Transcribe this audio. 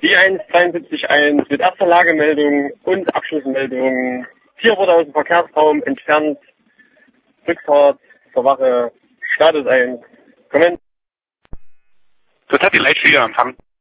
Die 172.1 mit erster Lagemeldung und Abschlussmeldung. Tier wurde aus dem Verkehrsraum entfernt. Rückfahrt zur Wache. Status 1. Comment. Das hat die Leitstelle empfangen.